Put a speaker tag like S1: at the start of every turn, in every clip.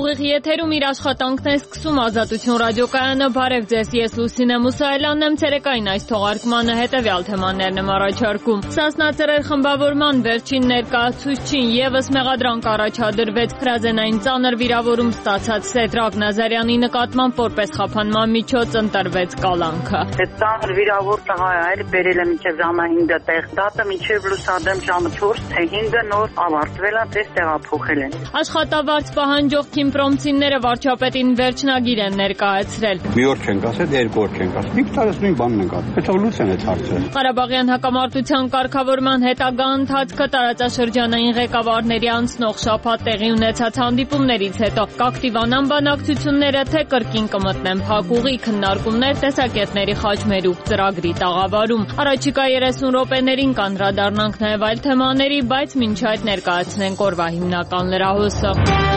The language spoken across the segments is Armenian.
S1: Ուղիղ եթերում իր աշխատանքն է սկսում Ազատություն ռադիոկայանը, բարև ձեզ, ես Լուսինե Մուսայելյանն եմ, ցերեկային այս թողարկմանը հետևյալ թեմաներն եմ առաջարկում։ Սասնա Ծռեր խմբավորման վերջին ներկայացուցչին եւս մեղադրանք առաջադրվեց հրազենային ծանր վիրավորում ստացած Սեդրակ Նազարյանի նկատմամբ որպես խափանման միջոց ընտրվեց կալանքը։
S2: Այդ ծանր վիրավոր տղայը այլ բերել է մինչև ժամը 5-ը տեղ, դատը մինչև լուսադեմ ժամը 4 թե 5-ը նոր ավարտվել է, դες տեղափոխել են։
S1: Աշխատավարձ պահանջող քիմպրոմցիները վարչապետին վերջնագիր են ներկայացրել։
S3: Մի օր չենք ասել, երկու օր չենք ասել։ Մի տարես նույն բանն ենք ասել։ Հետո լուծեն այդ հարցը։
S1: Ղարաբաղյան հակամարտության կարգավորման հետագա ընթացքը տարածաշրջանային ղեկավարների անցնող շաբաթ տեղի ունեցած հանդիպումներից հետո կակտիվանան բանակցությունները, թե կրկին կմտնեն փակուղի քննարկումներ տեսակետների խաչմերուկ ծրագրի տաղավարում։ Առաջիկա 30 րոպեներին կանդրադառնանք նաև այլ թեմաների, բայց մինչ այդ ներկայացնենք օրվա հիմնական լրահոսը։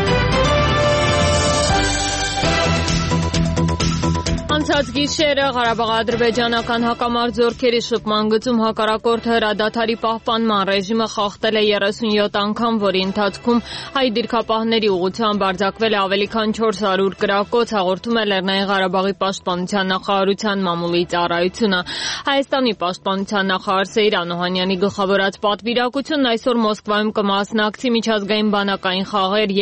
S1: Անցած գիշերը Ղարաբաղ-ադրբեջանական հակամարտ զորքերի շփման գծում հակառակորդը հրադադարի պահպանման ռեժիմը խախտել է 37 անգամ, որի ընթացքում հայ դիրքապահների ուղղությամբ արձակվել է ավելի քան 400 կրակոց, հաղորդում է Լեռնային Ղարաբաղի պաշտպանության նախարարության մամուլի ծառայությունը։ Հայաստանի պաշտպանության նախարար Սեյրան Օհանյանի գլխավորած պատվիրակությունն այսօր Մոսկվայում կմասնակցի միջազգային բանակային խաղեր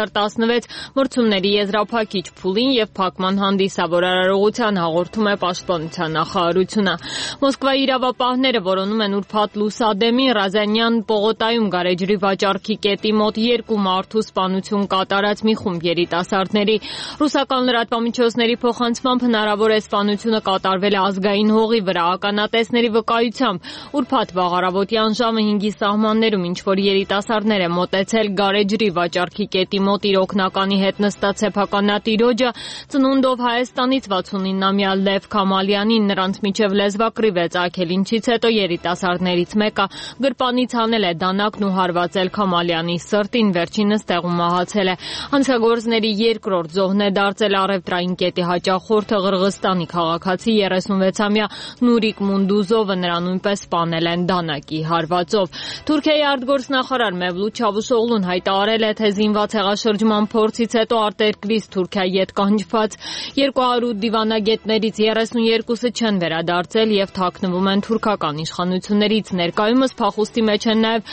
S1: 2016 մրցումների եզրափակիչ փուլին եւ փակման հանդիսավորարարողության, հաղորդում է պաշտպանության նախարարությունը։ Մոսկվայի իրավապահները որոնում են ուրբաթ լուսադեմին Ռազանյան պողոտայում գարեջրի վաճառքի կետի մոտ 2 մարդու սպանություն կատարած մի խումբ երիտասարդների։ Ռուսական լրատվամիջոցների փոխանցմամբ հնարավոր է սպանությունը կատարվել է ազգային հողի վրա ականատեսների վկայությամբ։ Ուրբաթ վաղ առավոտյան ժամը 5-ի սահմաններում ինչ-որ երիտասարդներ է մոտեցել գարեջրի վաճառքի կետի մոտ իր օգնականի հետ նստած սեփականատիրոջը, ծնունդով Հայաստանից 69-ամյա Լև Քամալյանին նրանց միջև լեզվակռիվ է ծագել, ինչից հետո երիտասարդներից մեկը գրպանից հանել է դանակն ու հարվածել Քամալյանի սրտին, վերջինս տեղում մահացել է։ Հանցագործների երկրորդ զոհն է դարձել առևտրային կետի հաճախորդը Ղրղստանի քաղաքացի 36-ամյա Նուրիկ Մունդուզովը, նրան նույնպես սպանել են դանակի հարվածով։ Թուրքիայի արտգործնախարար Մևլութ Չավուշօղլուն հայտարարել է, թե զինված հեղաշրջման փորձից հետո արտերկրից Թուրքիայի հետ կանչված 200 դիվանագետներից 32-ը չեն վերադարձել եւ թաքնվում են թուրքական իշխանություններից։ Ներկայումս փախուստի մեջ են նաեւ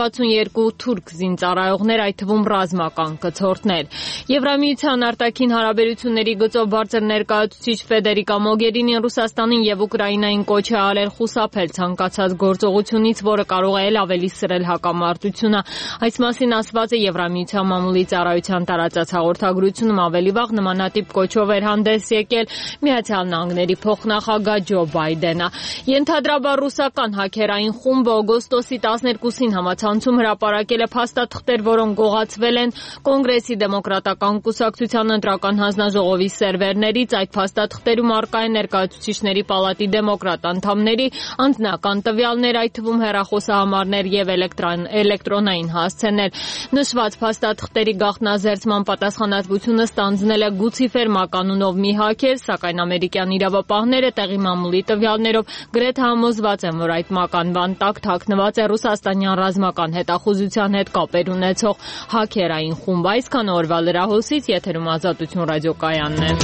S1: 162 թուրք զինծառայողներ, այդ թվում ռազմական կցորդներ։ Եվրամիության արտաքին հարաբերությունների գծով բարձր ներկայացուցիչ Ֆեդերիկա Մոգերինին Ռուսաստանին եւ Ուկրաինային կոչ է արել խուսափել ցանկացած գործողությունից, որը կարող է ավելի սրել հակամարտությունը։ Այս մասին ասված է Եվրամիության մամուլի ծառայության տարածած հաղորդագրությունում։ Ավելի վաղ նմանատիպ կոչով էր հանդես եկել Միացյալ Նահանգների փոխնախագահ Ջո Բայդենը։ Ենթադրաբար ռուսական հաքերային խումբը օգոստոսի 12-ին համացանցում հրապարակել է փաստաթղթեր, որոնք գողացվել են Կոնգրեսի դեմոկրատական կուսակցության ընտրական հանձնաժողովի սերվերներից։ Այդ փաստաթղթերում առկա է ներկայացուցիչների պալատի դեմոկրատ անդամների անձնական տվյալներ, այդ թվում հեռախոսահամարներ եւ էլեկտրոնային հասցեներ։ Նշված փաստաթղթերի գաղտնազերծման պատասխանատվությունը ստանձնել է Գուցիֆեր Մականունով մի հաքեր, սակայն ամերիկյան իրավապահները տեղի մամուլի տվյալներով գրեթե համոզված են, որ այդ մականվան տակ թաքնված է ռուսաստանյան ռազմական հետախուզության հետ կապեր ունեցող հաքերային խումբ։ Այսքան օրվա լրահոսից, եթերում Ազատություն ռադիոկայանն է։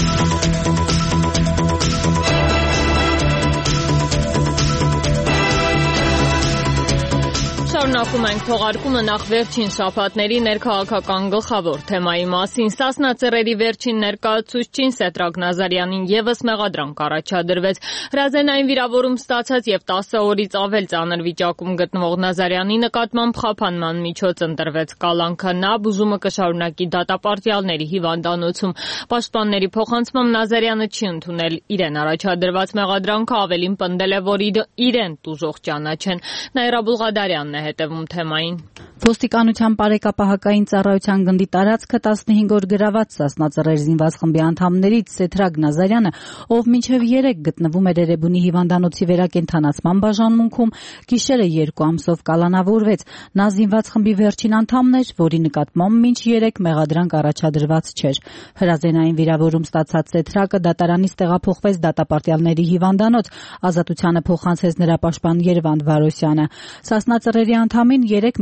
S1: Շարունակում ենք թողարկումը նախ վերջին շաբաթների ներքաղաքական գլխավոր թեմայի մասին։ Սասնա Ծռերի վերջին ներկայացուցչին Սեդրակ Նազարյանին եւս մեղադրանք առաջադրվեց։ Հրազենային վիրավորում ստացած եւ 10 օրից ավել ծանր վիճակում գտնվող Նազարյանի նկատմամբ խափանման միջոց ընտրվեց կալանքը։ Նա բուժումը կշարունակի դատապարտյալների հիվանդանոցում։ Պաշտպանների փոխանցմամբ Նազարյանը չի ընդունել իրեն առաջադրված մեղադրանքը, ավելին պնդել է, որ իրեն տուժող ճանաչեն։ Նաիրա Բուլղադարյանն է հետևում թեմային։
S4: Ոստիկանության բարեկապահական ծառայության գնդի տարածքը 15 օր գրաված Սասնա Ծռեր զինված խմբի անդամներից Սեդրակ Նազարյանը, ով մինչև 3 գտնվում էր Էրեբունի հիվանդանոցի վերակենդանացման բաժանմունքում, գիշերը 2 ամսով կալանավորվեց։ Նա զինված խմբի վերջին անդամն էր, որի նկատմամբ մինչ 3 մեղադրանք առաջադրված չէր։ Հրազենային վիրավորում ստացած Սեդրակը դատարանից տեղափոխվեց դատապարտյալների հիվանդանոց, ազատությանը փոխանցեց նրա պաշտպան Երվանդ Վարոսյանը։ Սասնա Ծռերի անդամին 3 մեղադրանք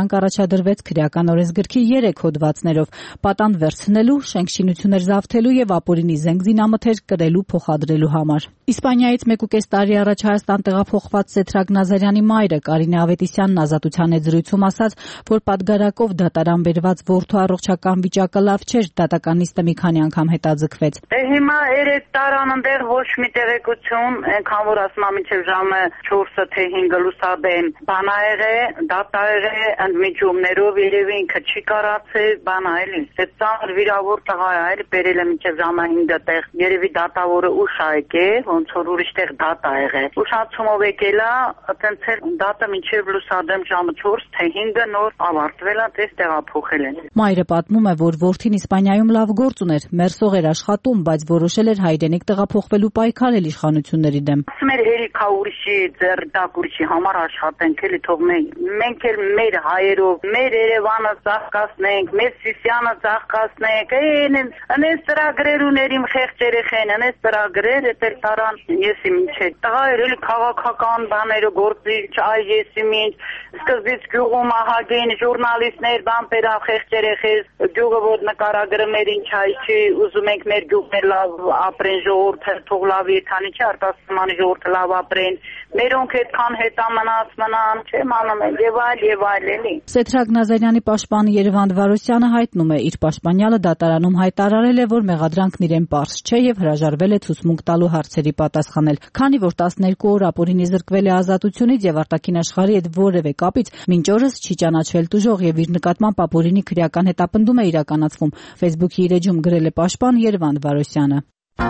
S4: կյանք առաջադրվեց քրեական օրենսգրքի 3 հոդվածներով՝ պատանդ վերցնելու, շենք-շինություններ զավթելու եւ ապօրինի զենք զինամթեր կրելու փոխադրելու համար։ Իսպանիայից 1.5 տարի առաջ Հայաստան տեղափոխված Սեդրակ Նազարյանի մայրը Կարինե Ավետիսյանն Ազատության հետ զրույցում ասաց, որ պատգարակով դատարան բերված որդու առողջական վիճակը լավ չէր, դատականիստը մի քանի անգամ հետաձգվեց։
S2: Հիմա 3 տարան ընդեղ ոչ մի տեղեկություն, այնքան որ ասում եմ մինչև ժամը 4-ը թե 5-ը լուսաբեմ, բան ա եղել, դատա եղել, ընդմիջումներով երևի ինքը չի կարացել, բան ա էլի։ Այդ ծանր վիրավոր տղա ա էլի, բերել է մինչև ժամը 5-ը տեղ, երևի դատավորը ուշ ա եկել, ոնց որ ուրիշ տեղ դատ ա եղել։ Ուշացումով եկել ա, այտենց էլ դատը մինչև լուսաբեմ ժամը 4 թե 5-ը նոր ավարտվել ա, դες տեղափոխել են։
S4: Մայրը պատմում է, որ որդին Իսպանիայում լավ գործ ուներ, մերսող էր աշխատում, բայց որոշել էր հայրենիք տեղափոխվելու պայքարել իշխանությունների դեմ։
S2: Ասում էր հերիքա ուրիշի ձեռդակ ուրիշի համար աշխատենք, էլի թող մենք էլ մեր հայերով, մեր Երևանը ծաղկացնենք, մեր Սիսիանը ծաղկացնենք, անես ծրագրեր ուներ իմ խեղճ երեխեն, անես ծրագրեր, էդ էլ տարան եսի մինչ տղա էր էլի քաղաքական բաները գործիչ, այ եսի մինչ սկզբից գյուղում ահագին ժուրնալիստներ, բամպերավ խեղճ երեխես, գյուղը որ նկարագրում էր ինչ հայ չի, ուզում ենք մեր գյուղներ լավ ապրեն, ժողովուրդը թող լավ եթանի չի, արտասահմանի ժողովուրդը լավ ապրեն, մերոնք այդքան հետամնաց մնան, չեմ անում են եւ այլ էլի։
S4: Սեդրակ Նազարյանի պաշտպան Երևանդ Վարոսյանը հայտնում է, իր պաշտպանյալը դատարանում հայտարարել է, որ մեղադրանքն իրեն պարզ չէ եւ հրաժարվել է ցուցմունք տալու հարցերի պատասխանել։ Քանի որ 12 օր ապօրինի զրկվել է ազատությունից եւ արտաքին աշխարհի հետ որևէ կապից մինչ օրս չի ճանաչվել տուժող եւ իր նկատմամբ ապօրինի քրեական հետապնդում է իրականացվում։ Facebook-ի իր էջում գրել է պաշտպան Երևանդ Վարոսյանը։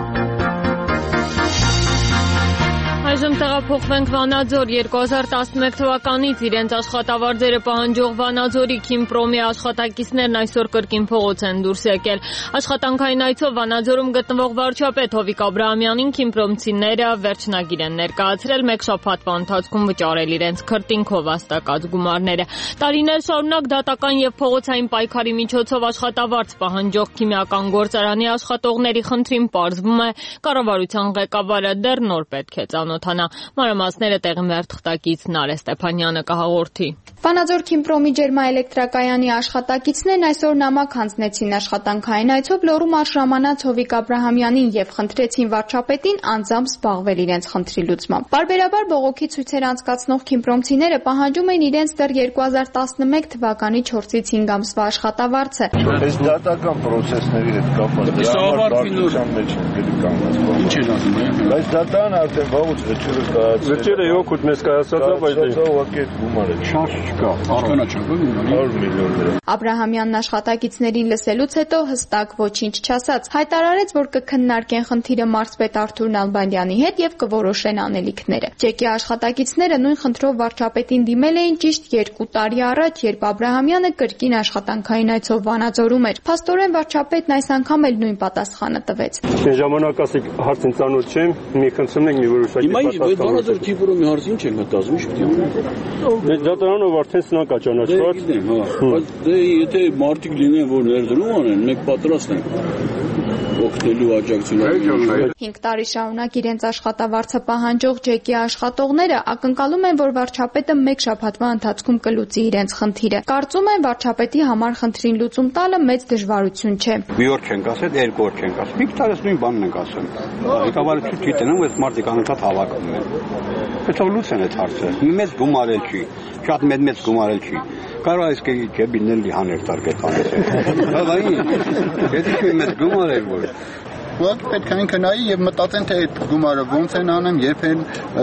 S1: Այժմ տեղափոխվենք Վանաձոր 2011 թվականից իրենց աշխատավարձերը պահանջող Վանաձորի Քիմպրոմի աշխատակիցներն այսօր կրկին փողոց են դուրս եկել։ Աշխատանքային այցով Վանաձորում գտնվող վարչապետ Հովիկ Աբրահամյանին քիմպրոմցիները վերջնագիր են ներկայացրել, մեկ շաբաթվա ընթացքում վճարել իրենց քրտինքով վաստակած գումարները։ Տարիներ շարունակ դատական եւ փողոցային պայքարի միջոցով աշխատավարձ պահանջող քիմիական գործարանի աշխատողների խնդրին պարզվում է կառավարության ղեկավարը դեռ նոր պետք է ծանոթանա։ Մանրամասները տեղի մեր թղթակից Նարե Ստեփանյանը կհաղորդի։
S5: Վանաձոր Քիմպրոմի ջերմաէլեկտրակայանի աշխատակիցներն այսօր նամակ հանձնեցին աշխատանքային այցով Լոռու մարզժամանած Հովիկ Աբրահամյանին եւ խնդրեցին վարչապետին անձամբ զբաղվել իրենց խնդրի լուծմամբ։ Պարբերաբար բողոքի ցույցեր անցկացնող քիմպրոմցիները պահանջում են իրենց դեռ 2011 թվականի 4-ից 5 ամսվա աշխատավարձը։
S6: Այս դատական process-ների հետ կապված դրամատուրգիան մեջ կգանք։ Ինչ է ասում։ Բայց դատան արդեն բաղուց վճիռը կայացել։ Վճիռը օգուտ մեզ կայացած է, բայց ուղղակի գումարը չկա։ Արտոնա չկա 100 միլիոն դրամ։
S5: Աբրահամյանն աշխատակիցներին լսելուց հետո հստակ ոչինչ չասաց, հայտարարեց, որ կքննարկեն խնդիրը մարզպետ Արթուր Նալբանդյանի հետ եւ կորոշեն անելիքները։ ՃԵԿ-ի աշխատակիցները նույն խնդրով վարչապետին դիմել էին ճիշտ 2 տարի առաջ, երբ Աբրահամյանը կրկին աշխատանքային այցով Վանաձորում էր։ Փաստորեն վարչապետն այս անգամ էլ նույն պատասխանը տվեց։
S7: Ժամանակ ասեք հարցին ծանոթ չեմ, մի խնդրում ենք մի որոշակի պատասխան։ Հիմա Վանաձոր Քիմպրոմի հարցին ինչ ենք մտածում, շփոթ։ Դատարանով արդեն սնանկ է ճանաչված։ Բայց եթե մարդիկ լինեն, որ ներդրում անեն, մենք պատրաստ ենք օգնելու աջակցելու։
S5: 5 տարի շարունակ իրենց աշխատավարձը պահանջող ՃԵԿ-ի աշխատողները ակնկալում են, որ վարչապետը մեկ շաբաթվա ընթացքում կլուծի իրենց խնդիրը։ Կարծում են, վարչապետի համար խնդրին լուծում տալը մեծ դժվարություն չէ։
S3: Մի օր չենք ասել, 2 օր չենք ասել։ Մի տարես նույն բանն ենք ասել։ Ղեկավարությունը գիտեն, որ մարդիկ անընդհատ հավաքում են։ Հետո լուծեն այդ հարցը։ Մեծ գումարել չի, շատ մեծ գումարել չի։ Կարող է կեբինել հաներ տարգետ անել։ Հավային։ Եթե մեծ գումարել որ
S8: Ուղղակի պետք է ինքը նայի եւ մտածեն, թե այդ գումարը ոնց են անում, երբ են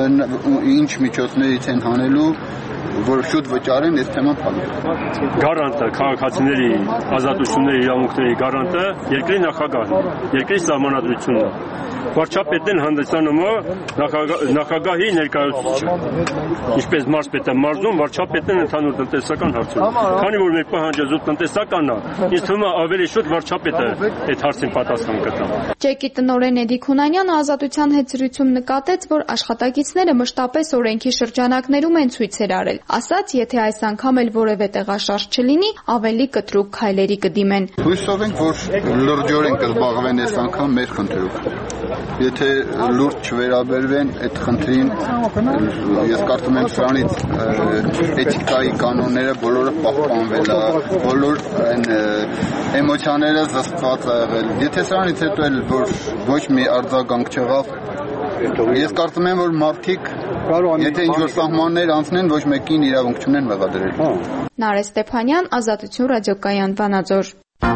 S8: ինչ միջոցներից են հանելու, որ շուտ վճարեն, այս թեման փակել։
S7: Գարանտը, քաղաքացիների ազատությունների իրավունքների գարանտը երկրի նախագահն է, երկրի սահմանադրությունն է։ Վարչապետն հանդիսանում է նախագահի ներկայացուցիչը։ Ինչպես մարզպետը մարզում, վարչապետն ընդհանուր տնտեսական հարցում։ Քանի որ մեր պահանջը զուտ տնտեսականն է, ինձ թվում է ավելի շուտ վարչապետը այդ հարցին պատասխան կտա։
S5: ՃԵԿ-ի տնօրեն Էդիկ Հունանյանը Ազատության հետ զրույցում նկատեց, որ աշխատակիցները մշտապես օրենքի շրջանակներում են ցույցեր արել։ Ասաց, եթե այս անգամ էլ որևէ տեղաշարժ չլինի, ավելի կտրուկ քայլերի կդիմեն։
S8: Հույսով ենք, որ լրջորեն կզբաղվեն այս անգամ մեր խնդրով։ Եթե լուրջ չվերաբերվեն այդ խնդրին, ես կարծում եմ սրանից էթիկայի կանոնները բոլորը պահպանվել է, բոլոր էմոցիաները զսպված է եղել։ Եթե սրանից հետո էլ որ ոչ մի արձագանք չեղավ, ես կարծում եմ, որ մարդիկ եթե ինչ-որ սահմաններ անցնեն, ոչ մեկին իրավունք չունեն մեղադրել։
S5: Նարէ Ստեփանյան, Ազատություն ռադիոկայան, Վանաձոր։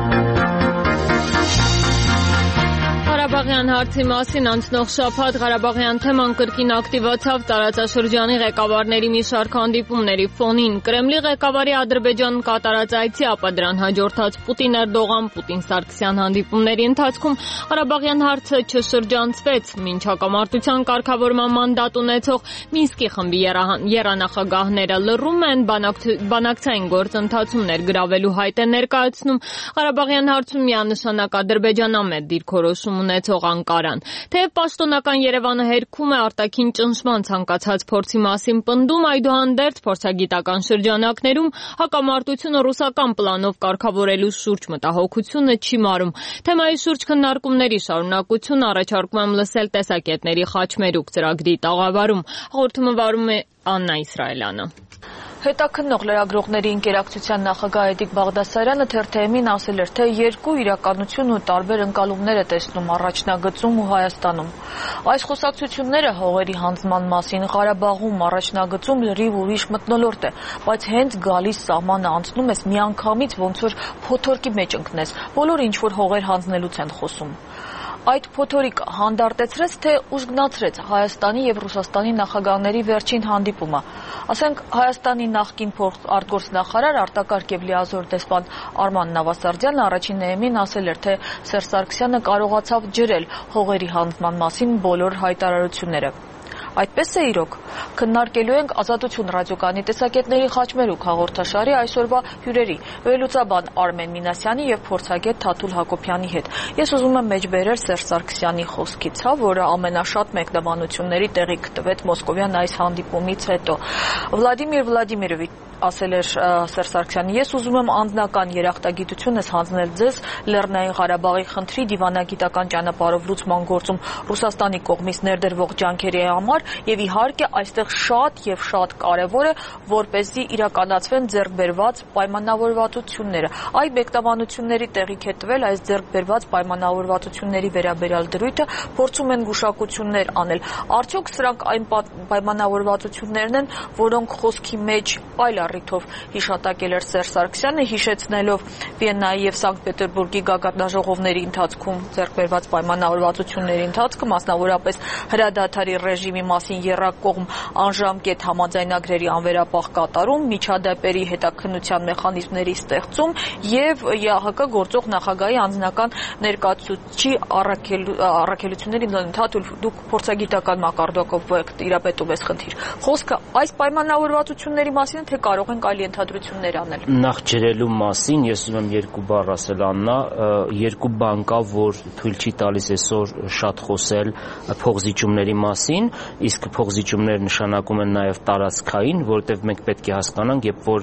S1: Ղարաբաղյան հարցի մասին անցնող շաբաթ Ղարաբաղյան թեման կրկին ակտիվացավ տարածաշրջանի ղեկավարների մի շարք հանդիպումների ֆոնին։ Կրեմլի ղեկավարի Ադրբեջան կատարած այցի, ապա դրան հաջորդած Պուտին-Էրդողան, Պուտին-Սարգսյան հանդիպումների ընթացքում Ղարաբաղյան հարցը չշրջանցվեց, մինչ հակամարտության կարգավորման մանդատ ունեցող Մինսկի խմբի եռանախագահները լռում են, բանակցային գործընթացում ներգրավելու հայտ է ներկայացնում Ղարաբաղյան հարցում միանշանակ ադրբեջանամետ դիրքորոշում ունեցող Անկարան։ Թեև պաշտոնական Երևանը հերքում է արտաքին ճնշման ցանկացած փորձի մասին պնդում, այդուհանդերձ փորձագիտական շրջանակներում հակամարտությունը ռուսական պլանով կարգավորելու շուրջ մտահոգությունը չի մարում։ Թեմայի շուրջ քննարկումների շարունակություն առաջարկում եմ լսել տեսակետների խաչմերուկ ծրագրի տաղավարում։ Հաղորդումը վարում է Աննա Իսրայելյանը։
S9: Հետաքննող լրագրողների ընկերակցության նախագահ Էդիկ Բաղդասարյանը թերթ-ին ասել էր, թե երկու իրականություն ու տարբեր ընկալումներ է տեսնում առաջնագծում ու Հայաստանում։ Այս խոսակցությունները հողերի հանձնման մասին Ղարաբաղում առաջնագծում լրիվ ուրիշ մթնոլորտ է, բայց հենց գալիս սահմանը անցնում ես միանգամից ոնց որ փոթորկի մեջ ընկնես, բոլորը ինչ որ հողեր հանձնելուց են խոսում։ Այդ փոթորիկ հանդարտեցրեց, թե ուժգնացրեց Հայաստանի եւ Ռուսաստանի նախագահների վերջին հանդիպումը։ Ասենք Հայաստանի նախկին արտգործնախարար արտակարգ եւ լիազոր դեսպան Արման Նավասարդյանը առաջին ասել էր, թե Սերժ Սարգսյանը կարողացավ ջրել հողերի հանձնման մասին բոլոր հայտարարությունները։ Այդպես է իրոք։ Քննարկելու ենք Ազատություն ռադիոկայանի տեսակետների խաչմերուկ հաղորդաշարի այսօրվա հյուրերի՝ վերլուծաբան Արմեն Մինասյանի եւ փորձագետ Թաթուլ Հակոբյանի հետ։ Ես ուզում եմ մեջբերել Սերժ Սարգսյանի խոսքից, որը ամենաշատ մեկնաբանությունների տեղի գտվեց մոսկովյան այս հանդիպումից հետո։ Վլադիմիր Վլադիմիրովիչ, ասել էր Սերժ Սարգսյանը, ես ուզում եմ անձնական երախտագիտությունս հանձնել ձեզ Լեռնային Ղարաբաղի խնդրի դիվանագիտական ճանապարհով լուծման գործում Ռուսաստանի կողմից ներդրվող ջանքերի համար եւ իհարկե այստեղ շատ եւ շատ կարեւոր է, որպեսզի իրականացվեն ձեռքբերված պայմանավորվածությունները։ Այդ մեկնաբանությունների տեղիք է տվել այս ձեռքբերված պայմանավորվածությունների վերաբերյալ դրույթը, փորձում են գուշակություններ անել։ Արդյոք սրանք այն պայմանավորվածություններն են, որոնք խոսքի մեջ այլ առիթով հիշատակել էր Սերժ Սարգսյանը, հիշեցնելով Վիեննայի եւ Սանկտ Պետերբուրգի գագաթնաժողովների ընթացքում ձեռքբերված պայմանավորվածությունների ընթացքը, մասնավորապես հրադադարի ռեժիմի մասին եռակողմ անժամկետ համաձայնագրերի անվերապահ կատարում, միջադեպերի հետաքննության մեխանիզմների ստեղծում եւ ԵԱՀԿ գործող նախագահի անձնական ներկայացուցիչի առաքելությունների ընդհանուր դուք փորձագիտական մակարդակով իրապետում ես խնդիր։ Խոսքը այս պայմանավորվածությունների մասին թե կարող ենք այլ ենթադրություններ անել։
S10: Նախ ջրելու մասին ես ուզում եմ երկու բառ ասել Աննա, երկու բան կա, որ թույլ չի տալիս այսօր շատ խոսել փողզիջումների մասին, իսկ փողզիջումները նշանակում են նաև տարածքային, որտեղ մենք պետք է հասկանանք, երբ որ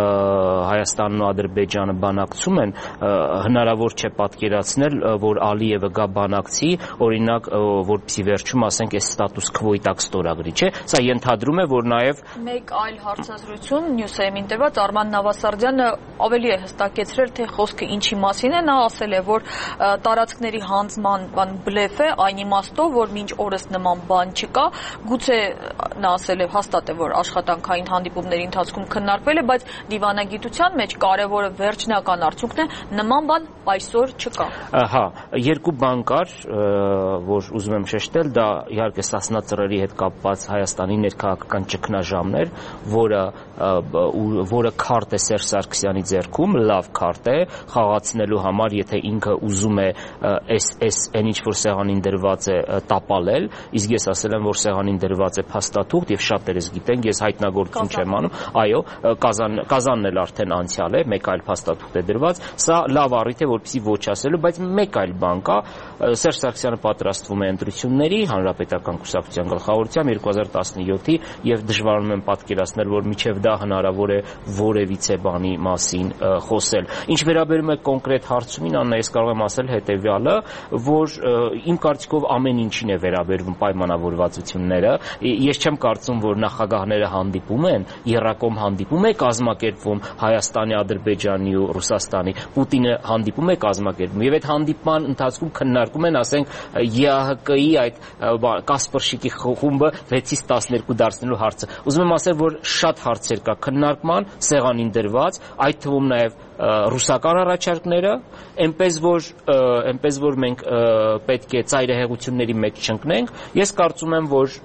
S10: Հայաստանն ու Ադրբեջանը բանակցում են, հնարավոր չէ պատկերացնել, որ Ալիևը գա բանակցի, օրինակ, որպեսզի վերջում ասենք այս ստատուս քվոյի տակ ստորագրի, չէ՞։ Սա ենթադրում է, որ նաև
S9: մեկ այլ հարցազրույցում Նյուսեյմին տված Արման Նավասարդյանը ավելի է հստակեցրել, թե խոսքը ինչի մասին է, նա ասել է, որ տարածքների հանձնման բլեֆ է այն իմաստով, որ մինչ օրս նման բան չկա, գուցե նա ասել է հաստատ է, որ աշխատանքային հանդիպումների ընթացքում քննարկվել է, բայց դիվանագիտության մեջ կարևորը վերջնական արդյունքն է, նման բան այսօր չկա։
S10: Հա, երկու բան կար, որ ուզում եմ շեշտել, դա իհարկե Սասնա ծռերի հետ կապված Հայաստանի ներքաղաքական ճգնաժամն էր, որը որը քարտ է Սերժ Սարգսյանի ձեռքում, լավ քարտ է խաղացնելու համար, եթե ինքը ուզում է այս այն ինչ որ սեղանին դրված է տապալել, իսկ ես ասել եմ, որ սեղանին դրված է փաստաթուղթ եւ շատերս գիտենք, ես հայտնագործություն չեմ անում, այո, կազանն էլ արդեն անցյալ է, մեկ այլ փաստաթուղթ է դրված, սա լավ առիթ է, որպեսզի ոչ ասելու, բայց մեկ այլ բան կա, Սերժ Սարգսյանը պատրաստվում է ընտրությունների, Հանրապետական կուսակցության գլխավորությամբ 2017-ի եւ դժվարանում եմ պատկերացնել, որ միջև դա հնարավոր է որևիցե բանի մասին խոսել։ Ինչ վերաբերում է կոնկրետ հարցումին, Աննա, ես կարող եմ ասել հետեւյալը, որ իմ կարծիքով ամեն ինչին է վերաբերվում պայմանավորվածությունները։ Ես չեմ կարծում, որ նախագահները հանդիպում են, եռակոմ հանդիպում է կազմակերպվում Հայաստանի, Ադրբեջանի ու Ռուսաստանի, Պուտինը հանդիպում է կազմակերպվում եւ այդ հանդիպման ընթացքում քննարկում են, ասենք, ԵԱՀԿ-ի այդ Կասպրշիկի խումբը 6-ից 12 դարձնելու հարցը։ Ուզում եմ ասել, որ շատ հարցեր կա քննարկման, սեղանին դրված, այդ թվում նաեւ ռուսական առաջարկները, այնպես որ մենք պետք է ծայրահեղությունների մեջ չընկնենք։ Ես կարծում եմ, որ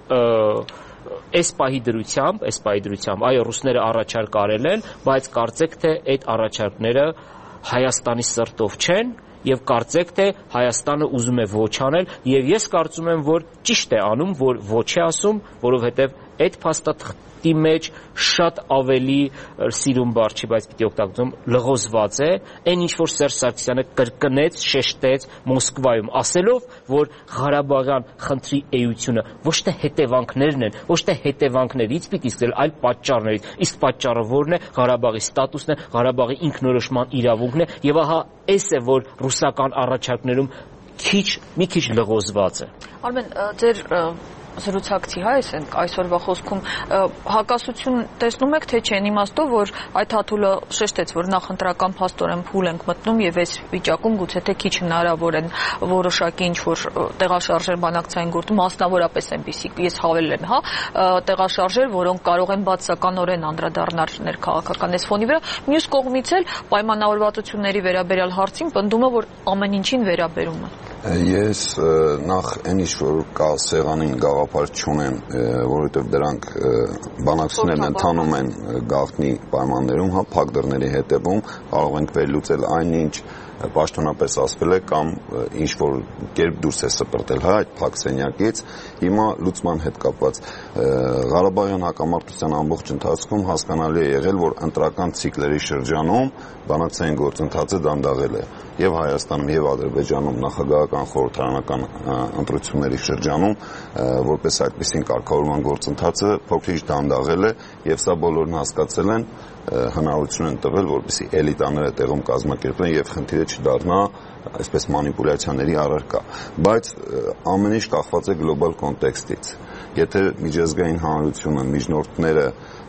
S10: այս պահի դրությամբ, այո, ռուսները առաջարկ արել են, բայց կարծեք թե այդ առաջարկները Հայաստանի սրտով չեն եւ կարծեք թե Հայաստանը ուզում է ոչ անել եւ ես կարծում եմ, որ ճիշտ է անում, որ ոչ է ասում, որովհետեւ այդ փաստաթղթի մեջ շատ ավելի սիրուն բառ չի, բայց պիտի օգտագործում լղոզված է, այն ինչ որ Սերժ Սարգսյանը կրկնեց, շեշտեց Մոսկվայում, ասելով, որ Ղարաբաղյան խնդրի էությունը ոչ թե հետևանքներն են, ոչ թե հետևանքներից պիտի սկսել, այլ պատճառներից։ Իսկ պատճառը որն է, Ղարաբաղի ստատուսն է, Ղարաբաղի ինքնորոշման իրավունքն է, եւ ահա այս է, որ ռուսական առաջարկներում մի քիչ լղոզված է։
S9: Արմեն, ձեր զրուցակցի այսօրվա խոսքում հակասություն տեսնում եք, թե չէ, այն իմաստով, որ այդ Հաթուլը շեշտեց, որ նախընտրական փաստորեն փուլ ենք մտնում եւ այս վիճակում գուցե թե քիչ հնարավոր են որոշակի ինչ-որ տեղաշարժեր բանակցային գործում, մասնավորապես այնպիսի, ես հավելել եմ, տեղաշարժեր, որոնք կարող են բացականորեն անդրադառնալ ներքաղաքական այս ֆոնի վրա։ Մյուս կողմից էլ պայմանավորվածությունների վերաբերյալ հարցին պնդում է, որ ամեն ինչին վերաբերում է։
S11: Ես նախ այն ինչ որ կա սեղանին գաղափար չունեմ, որովհետև դրանք բանակցություններն ընթանում են գաղտնի պայմաններում, փակ դռների հետևում, կարող ենք վերլուծել այնինչ պաշտոնապես ասվել է կամ ինչ որ կերպ դուրս է սպրտել այդ փակ սենյակից, հիմա լուծման հետ կապված Ղարաբաղյան հակամարտության ամբողջ ընթացքում հասկանալի է եղել, որ ընտրական ցիկլերի շրջանում բանակցային գործընթացը դանդաղել է եւ Հայաստանում եւ Ադրբեջանում նախագահական խորհրդարանական ընտրությունների շրջանում որպես այդպիսին կարգավորման գործընթացը փոքրինչ դանդաղել է եւ սա բոլորն հասկացել են հնարավորություն են տվել, որպեսզի էլիտաները տեղում կազմակերպեն եւ խնդիրը չդառնա այսպես մանիպուլյացիաների առարկա, բայց ամեն ինչ կախված է գլոբալ կոնտեքստից։ Եթե միջազգային հանրությունը, միջնորդները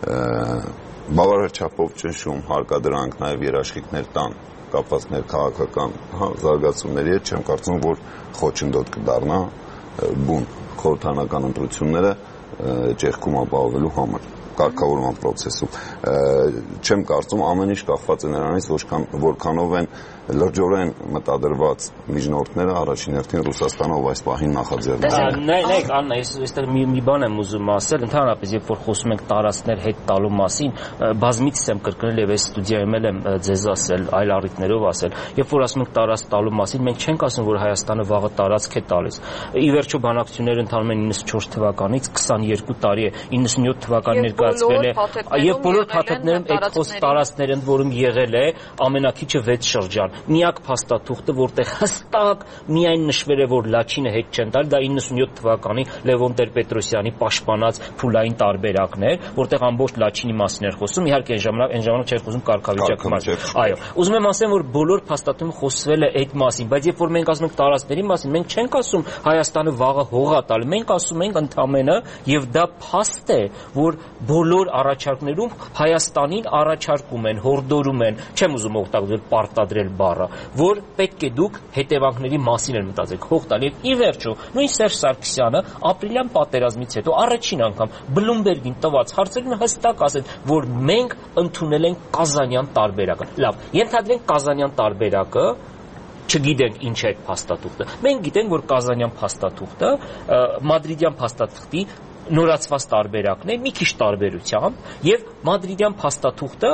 S11: բավարար չափով ճնշում, հարկադրանք, նաեւ երաշխիքներ տան կապված ներքաղաքական զարգացումների հետ, չեմ կարծում, որ խոչընդոտ կդառնա բուն խորհրդարանական ընտրությունները ճեղքում ապահովելու համար կարգավորման process-ում չեմ կարծում ամեն ինչ կախված է նրանից որքանով են լրջորեն մտադրված միջնորդները առաջին հերթին Ռուսաստանով այս պահին նախաձեռնել։
S10: Նայեք, Աննա, ես այստեղ մի բան եմ ուզում ասել, ընդհանրապես երբ որ խոսում ենք տարածքներ հետ տալու մասին, բազմիցս եմ կրկնել եւ այս ստուդիայում եմ ձեզ ասել, այլ առիթներով ասել, երբ որ ասում ենք տարածք տալու մասին, մենք չենք ասում, որ Հայաստանը վաղը տարածք է տալիս։ Ի վերջո բանակցությունները ընթանում են 94 թվականից 22 տարի է, 97 թվականին ներկայացվել է եւ բոլոր փաթեթներում այդ խոս տարածքներ են, որում եղել է ամենակիչը 6 շրջան։ Միակ փաստաթուղթը, որտեղ հստակ միայն նշվել է, որ Լաչինը հետ չեն տալ, դա 97 թվականի Լևոն Տեր-Պետրոսյանի պաշտպանած փուլային տարբերակն էր, որտեղ ամբողջ Լաչինի մասին էր խոսում, իհարկե այն ժամանակ չէր խոսում կարգավիճակի մասին։ Այո, ուզում եմ ասեմ, որ բոլոր փաստաթղթերում խոսվել է այդ մասին, բայց երբ որ մենք ասում ենք տարածքների մասին, մենք չենք ասում Հայաստանը վաղը հող է տալ, մենք ասում ենք ընդամենը, եւ դա փաստ է, որ բոլոր առաջարկներում Հայաստանին առաջարկում են, հորդորում են, չեմ ուզում օգտագործել պարտադրել բառը, որ պետք է դուք հետևանքների մասին են մտածեք, հող տալ եւ ի վերջո նույն Սերժ Սարգսյանը ապրիլյան պատերազմից հետո առաջին անգամ Բլումբերգին տված հարցերում հստակ ասել, որ մենք ընդունել ենք Կազանյան տարբերակը։ Լավ, ենթադրենք Կազանյան տարբերակը չգիտենք ինչ է այդ փաստաթուղթը։ Մենք գիտենք, որ Կազանյան փաստաթուղթը Մադրիդյան փաստաթղթի նորացված տարբերակն է, մի քիչ տարբերությամբ, եւ մադրիդյան փաստաթուղթը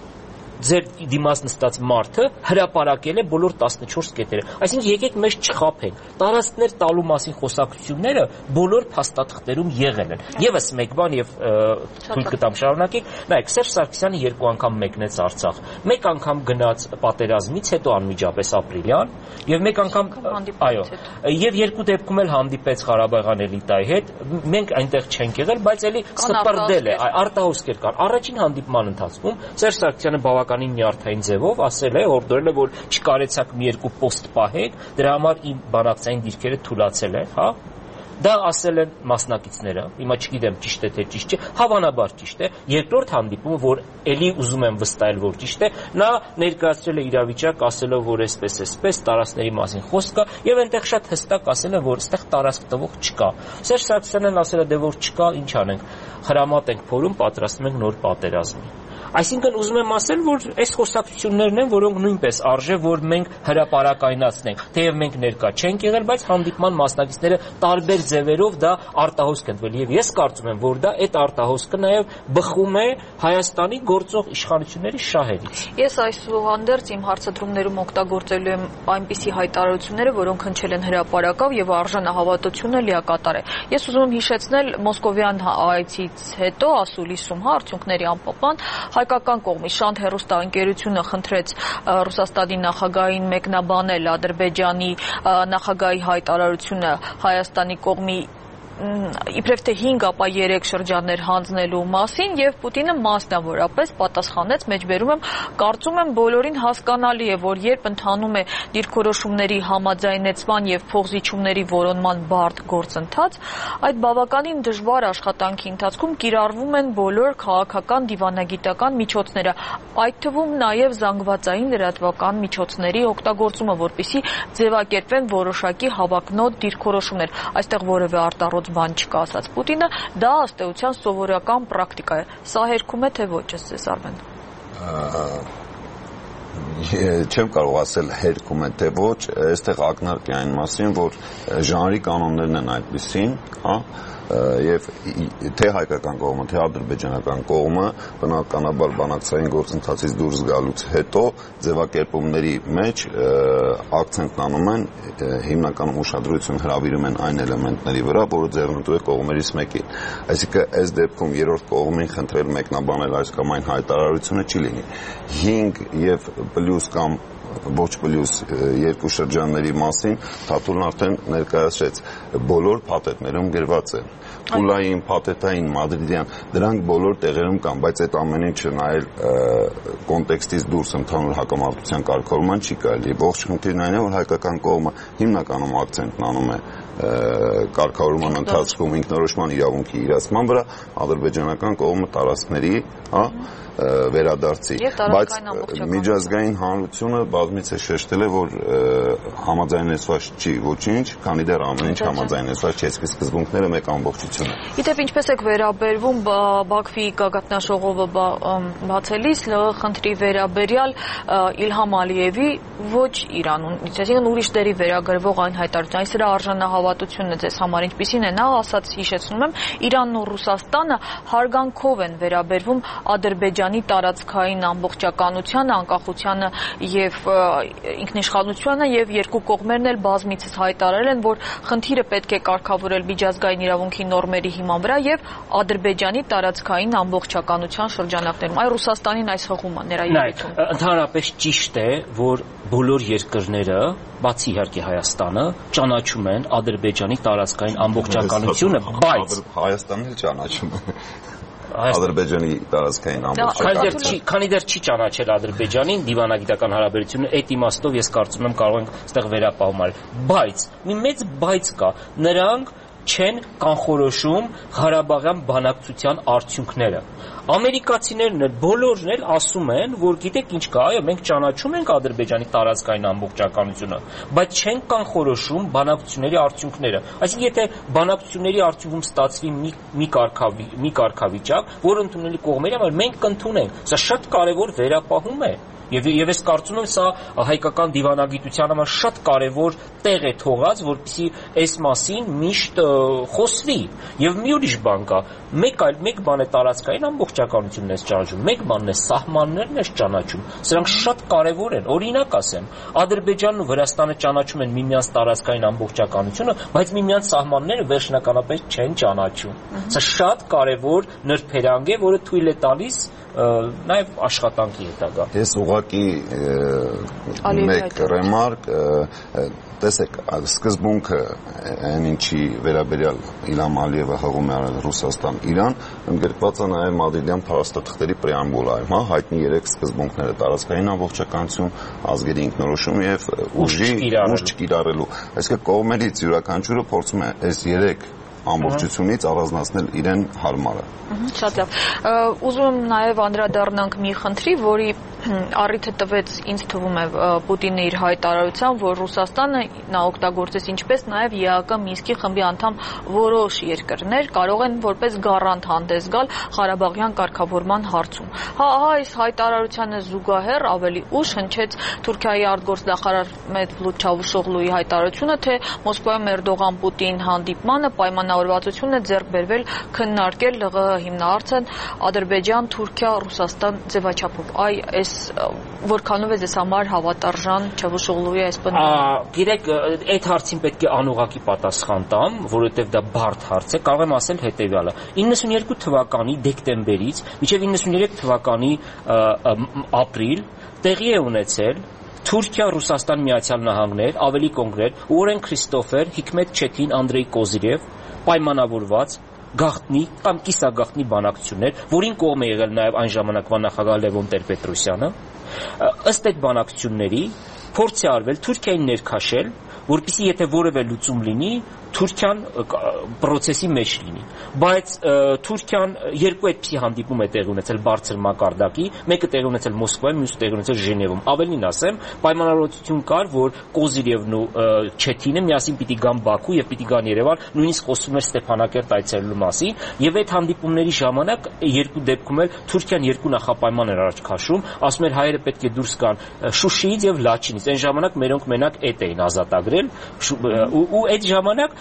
S10: ձեր դիմաց նստած մարդը հրապարակել է բոլոր 14 կետերը։ Այսինքն եկեք մեզ չխաբենք։ Տարածքներ տալու մասին խոսակցությունները բոլոր փաստաթղթերում եղել են։ Եվս մեկ բան եւ թույլ կտամ շարունակենք։ Նայեք, Սերժ Սարգսյանը 2 անգամ մեկնեց Արցախ։ Մեկ անգամ գնաց պատերազմից հետո անմիջապես ապրիլյան եւ մեկ անգամ այո, եւ 2 դեպքում էլ հանդիպեց Ղարաբաղյան էլիտայի հետ։ Մենք այնտեղ չենք եղել, բայց էլի սպրդել է, արտահոսքեր կար։ Առաջին հանդիպման ընթացքում Սերժ Սարգսյանը բավականին նյարդային ձևով ասել է, օրդորել է, որ չկարեցաք մի երկու պոստ պահեք, դրա համար իմ բանակցային դիրքերը թուլացել են, հա։ Դա ասել են մասնակիցները, հիմա չգիտեմ ճիշտ է թե ճիշտ չէ, հավանաբար ճիշտ է։ Երկրորդ հանդիպումը, որ էլի ուզում եմ վստահել, որ ճիշտ է, նա ներկայացրել է իրավիճակ, ասելով, որ այսպես տարածքների մասին խոսք կա, եւ այնտեղ շատ հստակ ասել են, որ այստեղ տարածք տվող չկա։ Սերժ Սարգսյանն ասել է, դե որ չկա, ինչ անենք, հրամատ ենք փորում, պատրաստում ենք նոր պատերազմի։ Այսինքն ուզում եմ ասել, որ այս խոսակցություններն են, որոնք նույնպես արժե, որ մենք հրապարակայնացնենք, թեև մենք ներկա չենք եղել, բայց հանդիպման մասնակիցները տարբեր ձևերով դա արտահոսք են տվել, եւ ես կարծում եմ, որ դա այդ արտահոսքը նաեւ բխում է Հայաստանի գործող իշխանությունների շահերից։
S9: Ես այսուհանդերձ իմ հարցադրումներում օգտագործելու եմ այնպիսի հայտարարությունները, որոնք հնչել են հրապարակավ եւ արժանահավատությունը լիակատար է։ Ես ուզում եմ հիշեցնել մոսկովյան այցից հետո ասուլիսում արդյունքների անպապան հայկական կողմի Շանթ հեռուստաընկերությունը խնդրեց Ռուսաստանի նախագահին մեկնաբանել Ադրբեջանի նախագահի հայտարարությունը Հայաստանի կողմի իբրև թե 5 ապա 3 շրջաններ հանձնելու մասին եւ Պուտինը մասնավորապես պատասխանեց, մեջբերում եմ, կարծում եմ բոլորին հասկանալի է, որ երբ ընթանում է դիրքորոշումների համաձայնեցման եւ փոխզիջումների որոնման բարդ գործընթաց, այդ բավականին դժվար աշխատանքի ընթացքում կիրառվում են բոլոր քաղաքական դիվանագիտական միջոցները, այդ թվում նաեւ զանգվածային լրատվական միջոցների օգտագործումը, որպեսզի ձևակերպվեն որոշակի հավակնոտ դիրքորոշումներ։ Այստեղ որևէ արտառոց բան չկա, ասաց Պուտինը, դա ըստ էության սովորական պրակտիկա է։ Սա հերքում է թե ոչ, ըստ Արմեն։
S11: Չեմ կարող ասել հերքում է թե ոչ, այստեղ ակնարկ է այն մասին, որ ժանրի կանոններն են այդպիսին, հա, եւ թե հայկական կողմը, թե ադրբեջանական կողմը բնականաբար բանակցային գործընթացից դուրս գալուց հետո ձևակերպումների մեջ ակցենտն անում են, հիմնականում ուշադրություն հրավիրում են այն էլեմենտների վրա, որը ձեռնտու է կողմերից մեկին։ Այսինքն այս դեպքում երրորդ կողմին խնդրել մեկնաբանել այս կամ այն հայտարարությունը չի լինի։ 5 եւ պլյուս կամ ոչ պլյուս 2 շրջանների մասին Թաթուլն արդեն ներկայացրեց, բոլոր փաթեթներում գրված է։ Տուլային, փաթեթային, մադրիդյան, դրանք բոլոր տեղերում կան, բայց այդ ամեն ինչը նայել կոնտեքստից դուրս ընդհանուր հակամարտության կարգավորման չի կարելի։ Ողջ խնդիրն այն է, որ հայկական կողմը հիմնականում ակցենտն անում է կարգավորման ընթացքում ինքնորոշման իրավունքի իրացման վրա, ադրբեջանական կողմը տարածքների, հա, վերադարձի, բայց միջազգային հանրությունը բազմիցս շեշտել է, որ համաձայնեցված չի ոչինչ, քանի դեռ ամեն ինչ համաձայնեցված չի, այսինքն սկզբունքները մեկ ամբողջություն են։
S9: Իդեպ ինչպես եք վերաբերվում Բաքվի գագաթնաժողովը բացելիս ԼՂ խնդրի վերաբերյալ Իլհամ Ալիևի ոչ Իրանում, այսինքն ուրիշ դերի վերագրվող այն հայտարարություն, այս դրա արժանահավատությունն է ձեզ համար ինչպիսին է, նա ասաց, հիշեցնում եմ, Իրանն ու Ռուսաստանը հարգանքով են վերաբերվում Ադրբեջանի տարածքային ամբողջականությանը, անկախությանը եւ ինքնիշխանությանը եւ երկու կողմերն էլ բազմիցս հայտարարել են, որ խնդիրը պետք է կարգավորել միջազգային իրավունքի նորմերի հիման վրա եւ Ադրբեջանի տարածքային ամբողջականության շրջանակներում։ Այ Ռուսաստանին այս հղումը ներայրություն։
S10: Ընդհանրապես ճիշտ է, որ բոլոր երկրները, բացի իհարկե Հայաստանը, ճանաչում են Ադրբեջանի տարածքային ամբողջականությունը, բայց
S11: Հայաստանն էլ ճանաչում է Ադրբեջանի տարածքային ամբողջականությունը։
S10: Քանի դեռ չի ճանաչել Ադրբեջանին դիվանագիտական հարաբերությունը, այդ իմաստով ես կարծում եմ կարող ենք այստեղ վերապահում, բայց մի մեծ բայց կա, նրանք չեն կանխորոշում Ղարաբաղյան բանակցության արդյունքները։ Ամերիկացիներն էլ բոլորն էլ ասում են, որ գիտեք ինչ կա, այո, մենք ճանաչում ենք Ադրբեջանի տարածքային ամբողջականությունը, բայց չենք կանխորոշում բանակցությունների արդյունքները։ Այսինքն եթե բանակցությունների արդյունքում ստացվի մի կարգավիճակ, որը ընդունելի կողմերի համար մենք կընդունենք, սա շատ կարևոր վերապահում է։ Եվ ես կարծում եմ սա հայկական դիվանագիտության համար շատ կարևոր տեղ է թողած, որպեսզի այս մասին միշտ խոսվի։ Եվ մի ուրիշ բան կա, մեկ բան է տարածքային ամբողջականությունն է ճանաչում, մեկ բանն է սահմաններն է ճանաչում։ Սրանք շատ կարևոր են։ Օրինակ ասեմ, Ադրբեջանն ու Վրաստանը ճանաչում են միմյանց տարածքային ամբողջականությունը, բայց միմյանց սահմանները վերջնականապես չեն ճանաչում։ Սա շատ կարևոր նրբերանգ է, որը թույլ է տալիս նաև աշխատանքի հետագա։
S11: Ես ուղղակի մեկ ռեմարկ, տեսեք, սկզբունքը այն ինչի վերաբերյալ Իլհամ Ալիևը հղում է արել Ռուսաստան-Իրան, ընդգրկված է նաև Մադրիդյան փաստաթղթերի պրեամբուլայում, հայտնի 3 սկզբունքները՝ տարածքային ամբողջականություն, ազգերի ինքնորոշում եւ ուժ չկիրառելու։ Այսինքն կողմերից յուրաքանչյուրը փորձում է այս 3 ամբողջությունից առանձնացնել իրեն հարմարը։
S9: Շատ լավ։ Ուզում եմ նաև անդրադառնանք մի խնդրի, որի առիթը տվեց, ինձ թվում է, Պուտինը իր հայտարարությամբ, որ Ռուսաստանը նա օգտագործեց ինչպես նաև ԵԱՀԿ Մինսկի խմբի անդամ որոշ երկրներ կարող են որպես գարանտ հանդես գալ Ղարաբաղյան կարգավորման հարցում։ Այս հայտարարությանը զուգահեռ ավելի ուշ հնչեց Թուրքիայի արտգործնախարար Մեվլութ Չավուշօղլուի հայտարարությունը, թե Մոսկվայում Էրդողան-Պուտին հանդիպմանը պայմանավորվածություն է ձեռք բերվել քննարկել ԼՂՀ հիմնահարցն Ադրբեջան-Թուրքիա-Ռուսաստան ձևաչափով։ Այս որքանով է ձեզ համար հավատարժան Չավուշօղլուի այս բնույթը։
S10: Գիտեք, այդ հարցին պետք է անուղղակի պատասխան տամ, որովհետև դա բարդ հարց է, կարող եմ ասել հետևյալը. 92 թվականի դեկտեմբերից մինչև 93 թվականի ապրիլ տեղի է ունեցել Թուրքիա-Ռուսաստան Միացյալ Նահանգներ, ավելի կոնկրետ Ուորեն Քրիստոֆեր, Հիկմետ Չեթին, Անդրեյ Կոզիրև պայմանավորված գաղտնի կամ կիսագաղտնի բանակցություններ, որին կողմ է եղել նաև այն ժամանակվա նախագահ Լևոն Տեր-Պետրոսյանը, ըստ այդ բանակցությունների փորձ է արվել Թուրքիային ներքաշել, որպեսզի եթե որևէ լուծում լինի, Թուրքիան process-ի մեջ լինի, բայց Թուրքիան երկու այդպիսի հանդիպում է տեղի ունեցել բարձր մակարդակի, մեկը տեղի ունեցել Մոսկվայում, մյուսը տեղի ունեցել Ժնևում։ Ավելին ասեմ, պայմանավորվածություն կար, որ Կոզիրևն ու Չեթինը միասին պիտի գան Բաքու եւ պիտի գան Երևան, նույնիսկ խոսում էր Ստեփանակերտ այցելելու մասին, եւ այդ հանդիպումների ժամանակ երկու դեպքում էլ Թուրքիան երկու նախապայման էր առաջ քաշում, ասում էր հայերը պետք է դուրս գան Շուշիից եւ Լաչինից։ Այն ժամանակ մերոնք մենակ այդ էին ազատագրել ու այդ ժամանակ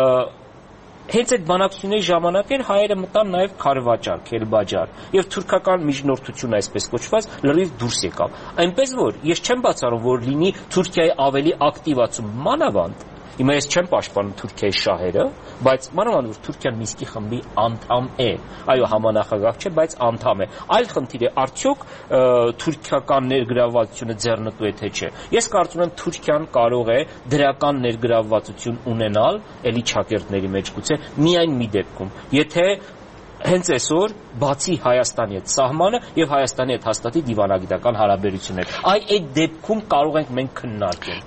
S10: հենց այդ բանակցությունների ժամանակ էր հայերը մտան նաև Քարվաճար, Քելբաջար եւ թուրքական միջնորդությունը այսպես կոչված լրիվ դուրս եկավ։ Այնպես որ ես չեմ բացառում, որ լինի Թուրքիայի ավելի ակտիվացում մանավանդ Հիմա ես չեմ պաշտպանում Թուրքիայի շահերը, բայց մանավանդ որ Թուրքիան Մինսկի խմբի անդամ է, այո, համանախագահ չէ, բայց անդամ է։ Այլ խնդիր է, արդյոք թուրքական ներգրավվածությունը ձեռնտու է թե չէ։ Ես կարծում եմ Թուրքիան կարող է դրական ներգրավվածություն ունենալ էլի ճակերտների մեջ գուցե միայն մի դեպքում, եթե հենց այսօր բացի Հայաստանի հետ սահմանը եւ Հայաստանի հետ հաստատի դիվանագիտական հարաբերություններ։ Այդ դեպքում կարող ենք մենք քննարկել։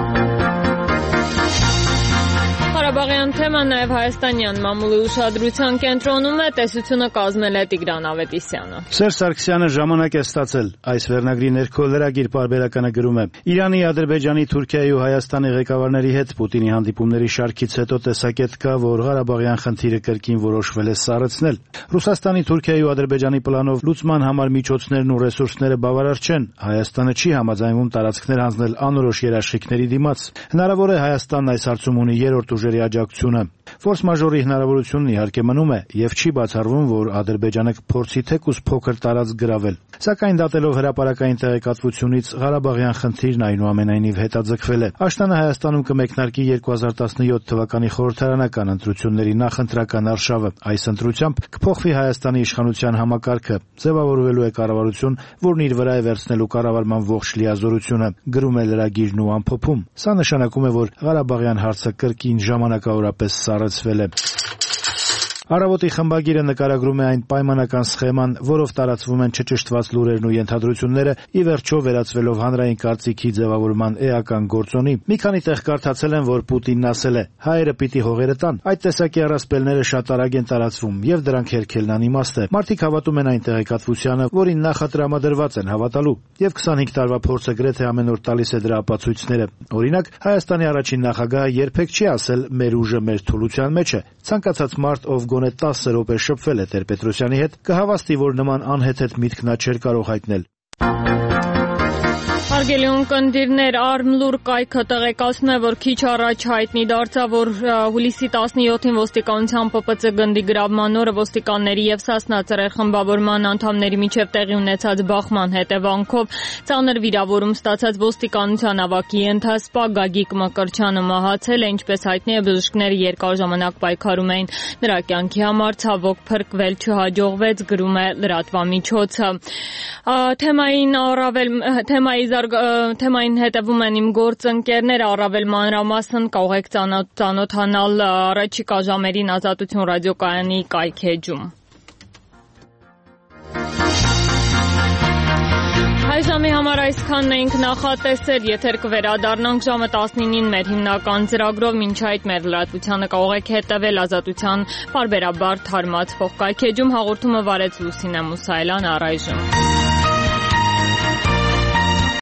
S1: Ղարաբաղյան թեման նաև հայաստանյան մամուլի ուշադրության կենտրոնում է, տեսությունը կազմել է Տիգրան Ավետիսյանը։
S12: Սերժ Սարգսյանը ժամանակ է ստացել։ Այս վերնագրի ներքո լրագիր պարբերականը գրում է. Իրանի, Ադրբեջանի, Թուրքիայի ու Հայաստանի ղեկավարների հետ Պուտինի հանդիպումների շարքից հետո տեսակետ կա, որ Ղարաբաղյան խնդիրը կրկին որոշվել է սառեցնել։ Ռուսաստանի, Թուրքիայի ու Ադրբեջանի պլանով լուծման համար միջոցներն ու ռեսուրսները բավարար չեն։ Հայաստանը չի համաձայնվում տարածքներ հանձնել անորոշ երաշխիքների դիմաց։ Հնարավոր է Հայաստանն այս հարցում ունի երրորդ ուժերի աջակցությունը։ Ֆորս մաժորի հնարավորությունն իհարկե մնում է եւ չի բացառվում, որ Ադրբեջանը կփորձի թեկուզ փոքր տարածք գրավել։ Սակայն դատելով հրապարակային տեղեկատվությունից Ղարաբաղյան խնդիրն այնուամենայնիվ հետաձգվել է։ Աշտանը Հայաստանում կմեկնարկի 2017 թվականի խորհրդարանական ընտրությունների նախընտրական արշավը։ Այս ընտրությամբ կփոխվի Հայաստանի իշխանության համակարգը, ձևավորվելու է կառավարություն, որն իր վրա է վերցնելու կառավարման ողջ լիազորությունը, գրում է լրագիրն ու ամփոփում։ Սա նշանակում է, որ Ղարաբաղյան հարցը կրկին ժամանակավորապես սառեցվել է։ Առավոտի խմբագիրը նկարագրում է այն պայմանական սխեման, որով տարածվում են չճշտված լուրերն ու ենթադրությունները, ի վերջո վերածվելով հանրային կարծիքի ձևավորման էական գործոնի։ Մի քանի տեղ կարդացել են, որ Պուտինն ասել է. հայերը պիտի հողերը տան։ Այդ տեսակի առասպելները շատ արագ են տարածվում, եւ դրանք հերքելն անիմաստ է։ Մարդիկ հավատում են այն տեղեկատվությանը, որին նախատրամադրված են հավատալու, եւ 25 տարվա փորձը գրեթե ամեն օր տալիս է դրա ապացույցները։ Օրինակ, Հայաստանի առաջին նախագահը երբեք չի ասել մեր ուժը մեր թուլության մեջ է։ Ցանկացած մարդ, ով գոնե 10 րոպե շփվել է Տեր-Պետրոսյանի հետ, կհավաստի, որ նման անհեթեթ միտք նա չէր կարող հայտնել։
S1: Հարգելի ունկնդիրներ, Արմլուր կայքը տեղեկացնում է, որ քիչ առաջ հայտնի դարձավ, որ հուլիսի 17-ին ոստիկանության ՊՊՑ գնդի գրավման օրը ոստիկանների եւ Սասնա ծռեր խմբավորման անդամների միջև տեղի ունեցած բախման հետևանքով ծանր վիրավորում ստացած ոստիկանության ավակի ենթասպա Գագիկ Մկրտչյանը մահացել է, ինչպես հայտնի է, բժիշկները երկար ժամանակ պայքարում էին նրա կյանքի համար, ցավոք փրկվել չհաջողվեց, գրում է լրատվամիջոցը։ Թեմային հետևում են իմ գործընկերները, առավել մանրամասն կարող եք ծանոթանալ առաջիկա ժամերին Ազատություն ռադիոկայանի կայքէջում։ Այս ժամի համար այսքանն էինք նախատեսել, եթեր կվերադառնանք ժամը 19-ին մեր հիմնական ծրագրով, մինչ այդ մեր լրատվությանը կարող եք հետևել Ազատության պարբերաբար թարմացվող կայքէջում, հաղորդումը վարեց Լուսինե Մուսայելյան, առայժմ։